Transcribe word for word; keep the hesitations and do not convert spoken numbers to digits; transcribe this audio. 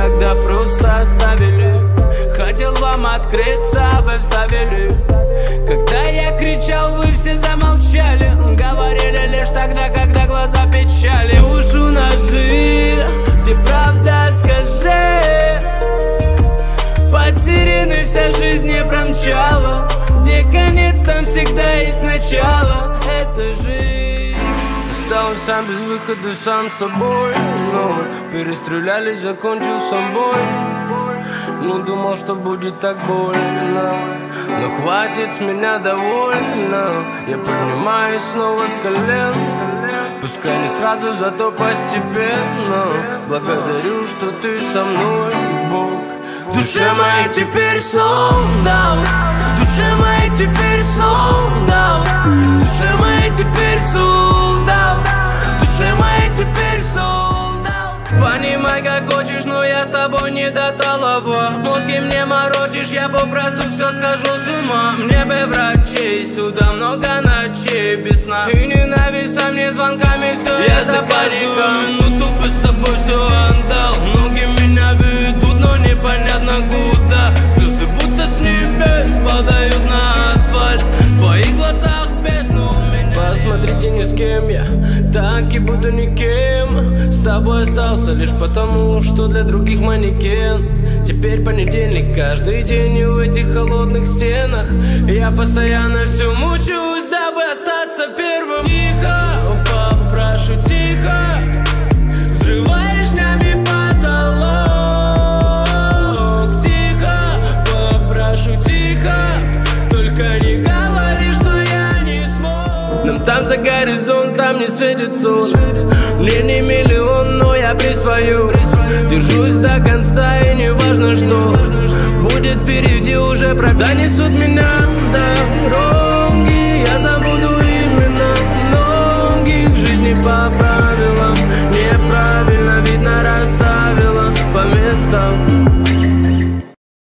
тогда просто оставили. Хотел вам открыться, вы вставили. Когда я кричал, вы все замолчали. Говорили лишь тогда, когда глаза печали. Душу ножи, ты правда скажи. Потерянный вся жизнь не промчала. Где конец, там всегда есть начало. Это жизнь. Стал сам без выхода, сам собой. Но перестрелялись, закончил сам бой. Не думал, что будет так больно, но хватит с меня довольно. Я поднимаюсь снова с колен. Пускай не сразу, зато постепенно. Благодарю, что ты со мной, Бог. Душе моей теперь солдат. Душе моей теперь солдат. Душе моей теперь солдат. Душе моей теперь солдат. Понимай, как хочешь, но я с тобой не до талого. Мозги мне морочишь, я попросту все скажу с ума. Мне бы врачей, сюда много ночей без сна. И ненависть со мне звонками все. Я за каждую минуту бы с тобой все отдал. Ноги меня ведут, но непонятно куда. Слезы будто с небес падают на асфальт. В твоих глазах бездну меня. Посмотрите, ни с кем я, так и буду никем. С тобой остался лишь потому, что для других манекен. Теперь понедельник, каждый день в этих холодных стенах. Я постоянно все мучаюсь, дабы остаться первым. Тихо, попрошу, тихо. Взрываешь днями потолок. Тихо, попрошу, тихо. Только не говори, что я не смог. Нам там за горизонтом не светит сон. Мне не миллион, но я при своем. Держусь до конца, и не важно, что будет впереди, уже правда несут меня дороги. Я забуду имена многих. Жизни по правилам неправильно, видно, расставила по местам.